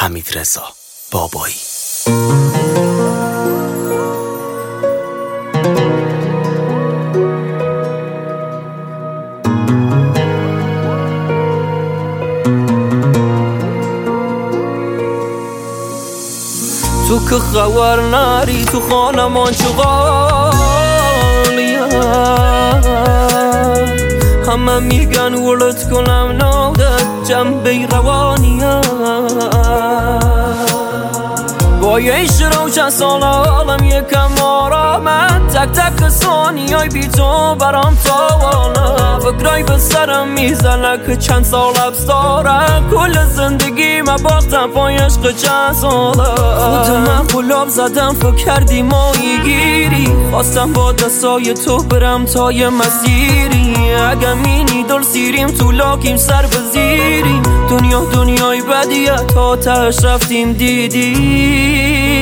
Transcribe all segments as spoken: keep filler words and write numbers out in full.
حمیدرضا بابایی. تو که خبر نری تو خانمان چغالیه، همه میگن ولد کنم نادت جنبه روانیه. با یه روشن سال عالم یکم آرامه، تک تک ثانیه‌ی بی تو برام تاوانه. فکرای به سرم میزنه که چند سال حبس داره، کل زندگی من باختم پای عشق چند ساله. خود من قلاب زدم فکر کردی مایی گیری، خواستم با دستای تو برم تا یه مسیری. اگه مینی دل سیریم تو لاکیم سر بزیریم، دنیا دنیای بدیه تا تش رفتیم دیدی.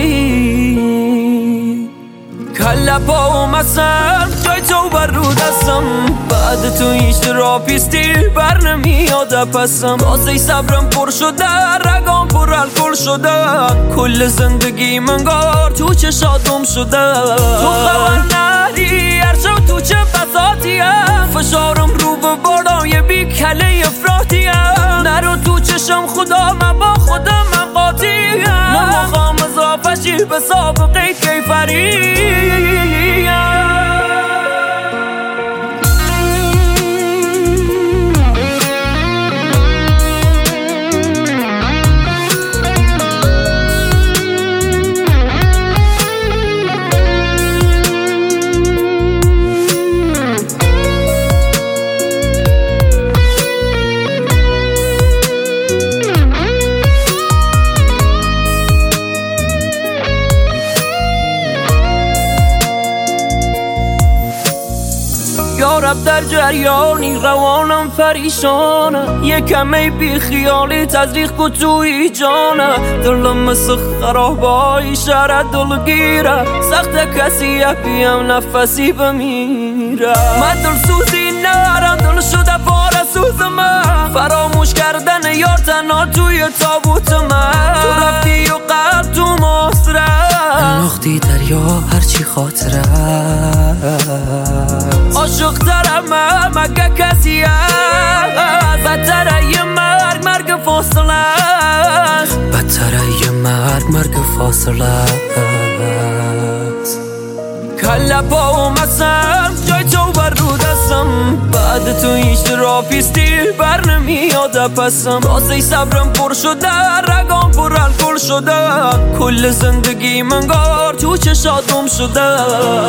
کله پا اومدم جای تو بر رو دستم، بعد تو هیچ تراپیستی بر نمیاد پسم. واسه صبرم پر شده، رگام پر الکل شده، کل زندگی منگار تو چشاتم شده. تو خبر نری هر شب تو چه بساتیه، فشارم رو به بالا یه بی کله افراطیه. نرو تو چشم خدا من با خودم من قاطیه، من مخوام اضافه شی به سابقه کیفری. یارب در جریانی روانم پریشانه، یه کمی بی خیالی تزریق کو توی جانه. دلم مثل خرابای شهر دلگیره، سخت کسی بیم نفسی بمیره. من دل سوزی نرم دل شده پاره سوز من، فراموش کردن یار تنها توی تابوت من. تو رفتی و قلب تو مصره انداختی دریا هرچی خاطره. عاشق ترم مگه کسی هست، بدتره یه مرگ مرگ فاصله است، بدتره یه مرگ مرگ فاصله است. کله پا اومدم جای تو بر رو دستم، بعد تو هیچ تراپیستی بر نمیاد پسم. واسه صبرم پر شده، رگام پر الکل شده، کل زندگی منگار تو چشاتم شده.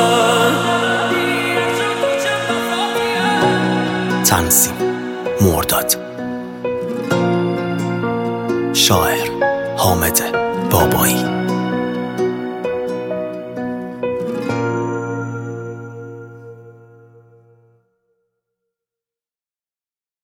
تنظیم مرداد، شاعر حامد بابایی.